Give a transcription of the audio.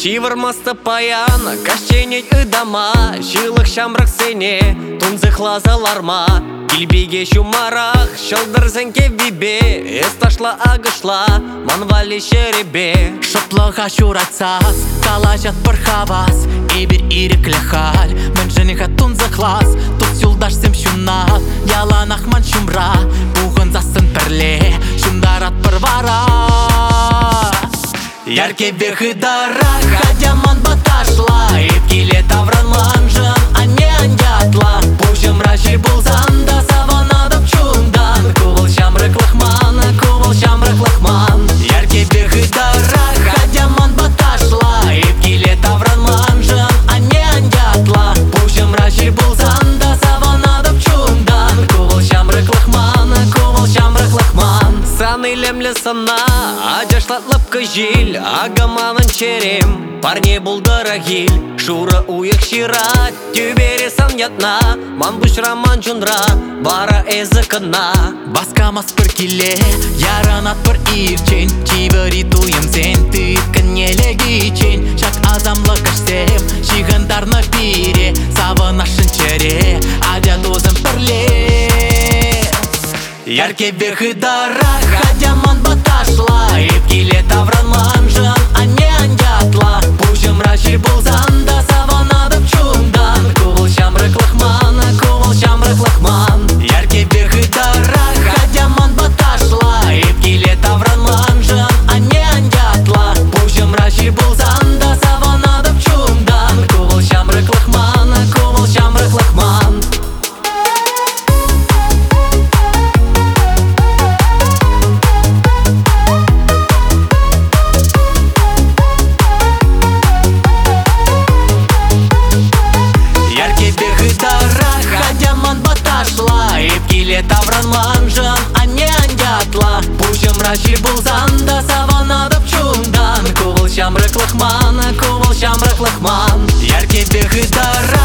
Шивырмасты паяна, кашченет ыдама, шилық шамрак сене, тунзых лазаларма. Килбиге шумарах, шылдырзен кевбибе, эсташла агышла, манвали шеребе. Шоплыға шуратсас, калажат бір хавас, эбір иреклі хал, мен женіға тунзық лаз, тут юлдаш сем шунат, яланах ман шумра, буғын засын пірле, шундарат бір вара. Ярке бехы дара, ходя ман баташла, эпкиле тавран манжан, а не андятла. Пушым раши булзан, да саванадап чундан, кувал шамрык лахман, кувал шамрык лахман. Ярке бехы дара, ходя ман баташла, эпкиле тавран манжан, а не андятла. Пушым раши булзан, да саванадап чундан, кувал шамрык лахман, кувал шамрык лахман. Саны лемле сана, аджашлатлап кыжил, агаманын черем, парни булдарагил. Шура уйық шират, тюбере сан ятна, ман бушраман чундра, бара эзыкына. Баскамас бір келе, яранат бір ирчен, чивари туем сен, тыткан нелегичен. Шак азамлы кашсем, шиғандарны пире, савынашын чере, адя тузым пірле. Ярке бехы дара, ходя ман баташла, эпкиле тавран манжан, а не андятла. Пушым раши булзан, да саванадап чундан, кувал шамрык лахман, кувал шамрык лахман. Ярке бехы дара, ходя ман баташла, эпкиле тавран манжан, а не андятла. Пушым раши булзан, да саванадап чундан, кувал шамрык лахман, кувал шамрык лахман. Ходя ман баташла, эпкиле тавран манжан, а не андятла. Пушым раши булзан, да саванадап чундан, кувал шамрык лахман, кувал шамрык лахман. Ярке бехы дара.